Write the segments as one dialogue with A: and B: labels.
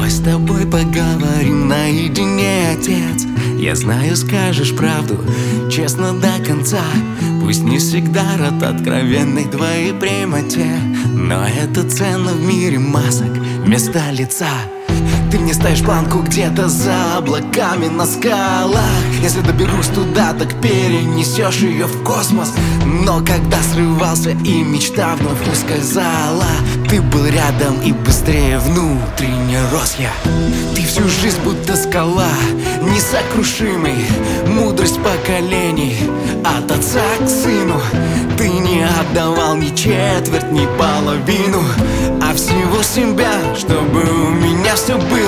A: Давай с тобой поговорим наедине, отец. Я знаю, скажешь правду, честно до конца. Пусть не всегда рад откровенной твоей прямоте, но это ценно в мире масок вместо лица. Ты мне ставишь планку где-то за облаками на скалах. Если доберусь туда, так перенесешь ее в космос. Но когда срывался и мечта вновь ускользала, ты был рядом и быстрее внутренне рос я. Ты всю жизнь будто скала, несокрушимый, мудрость поколений от отца к сыну. Ты не отдавал ни четверть, ни половину, а всего себя, чтобы у меня все было.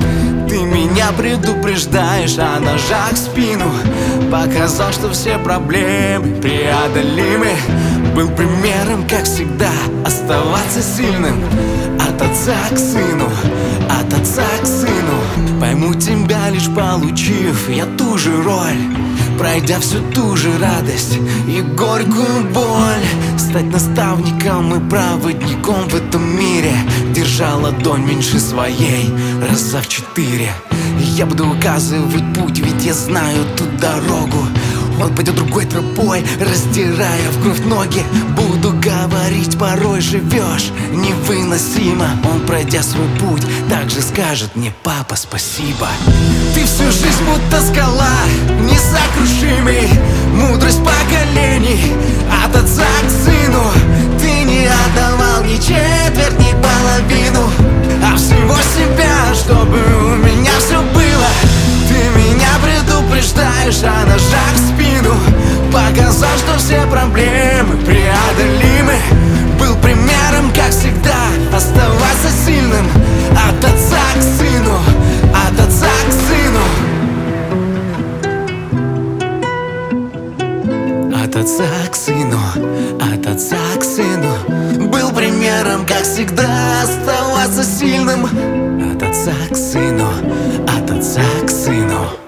A: Ты меня предупреждаешь о ножах в спину. Показал, что все проблемы преодолимы. Был примером, как всегда, оставаться сильным. От отца к сыну, от отца к сыну. Пойму тебя, лишь получив я ту же роль, пройдя всю ту же радость и горькую боль. Стать наставником и проводником в этом мире, держа ладонь меньше своей раза в 4. Я буду указывать путь, ведь я знаю ту дорогу. Он пойдет другой тропой, раздирая в кровь ноги. Буду говорить, порой живешь невыносимо. Он, пройдя свой путь, также скажет мне: папа, спасибо. Ты всю жизнь будто скала, несокрушимый, мудрость поколений от отца к сыну. Ты не отдавал ни четверть, ни половину, а всего себя, чтобы у меня все было. Ты меня предупреждаешь о ножах в спину. Показал, что все проблемы преодолимы. Был примером, как всегда, оставаться сильным. От отца к сыну, от отца к сыну. От отца к сыну, от отца к сыну. Был примером, как всегда, оставаться сильным. От отца к сыну, от отца к сыну.